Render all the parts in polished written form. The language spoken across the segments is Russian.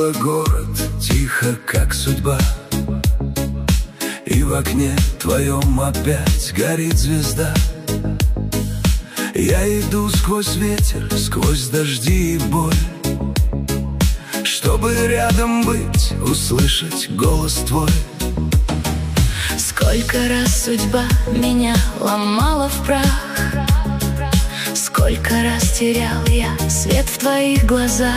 Снова город, тихо, как судьба, и в окне твоем опять горит звезда. Я иду сквозь ветер, сквозь дожди и боль, чтобы рядом быть, услышать голос твой. Сколько раз судьба меня ломала в прах, сколько раз терял я свет в твоих глазах.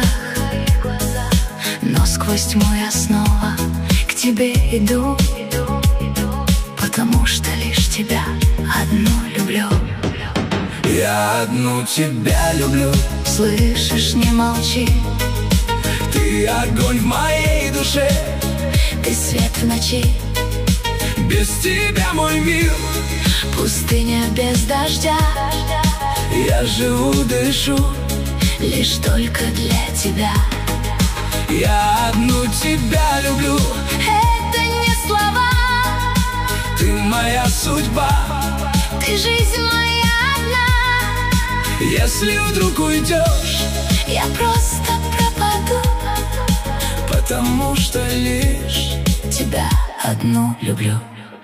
Но сквозь тьму я снова к тебе иду, потому что лишь тебя одну люблю. Я одну тебя люблю. Слышишь, не молчи. Ты огонь в моей душе, ты свет в ночи. Без тебя мой мир пустыня без дождя. Я живу, дышу лишь только для тебя. Я одну тебя люблю. Это не слова. Ты моя судьба, ты жизнь моя одна. Если вдруг уйдешь, я просто пропаду, потому что лишь тебя одну люблю.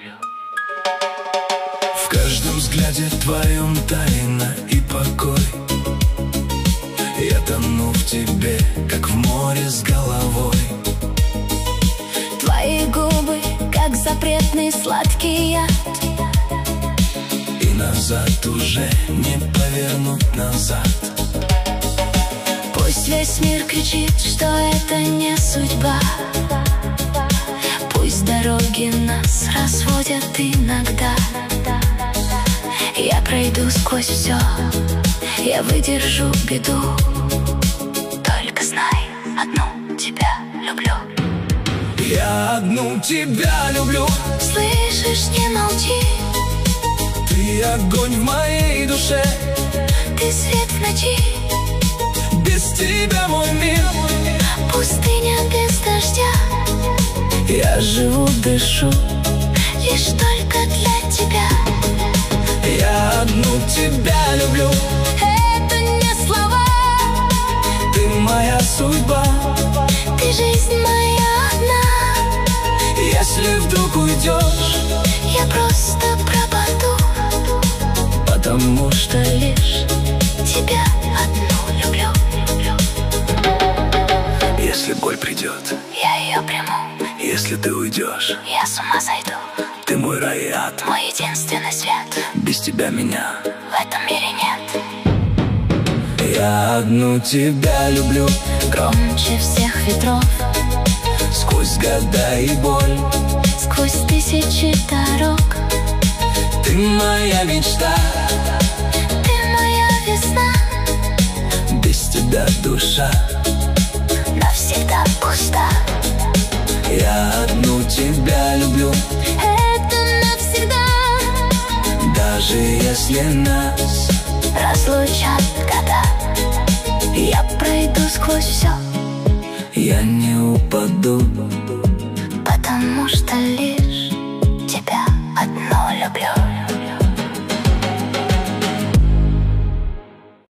В каждом взгляде твоем тайна и покой. Я тону в тебе, как в море с головой. Твои губы, как запретный сладкий яд, и назад уже не повернуть назад. Пусть весь мир кричит, что это не судьба, пусть дороги нас разводят иногда. Я пройду сквозь все, я выдержу беду. Только знай, одну тебя люблю. Я одну тебя люблю. Слышишь, не молчи. Ты огонь в моей душе, ты свет в ночи. Без тебя мой мир пустыня без дождя. Я живу, дышу лишь только для тебя. Я одну тебя люблю. Это не слова. Ты моя судьба, ты жизнь моя одна. Если вдруг уйдешь, я просто пропаду, потому что лишь тебя одну люблю. Если боль придет, я ее приму. если ты уйдешь, я с ума сойду. ты мой рай и ад, мой единственный свет. без тебя меня в этом мире нет. Я одну тебя люблю. Громче всех ветров, сквозь года и боль, сквозь тысячи дорог. ты моя мечта, ты моя весна. без тебя душа навсегда пуста. Я одну тебя люблю. Это навсегда. Даже если нас разлучат года, я пройду сквозь все, я не упаду, потому что лишь тебя одну люблю.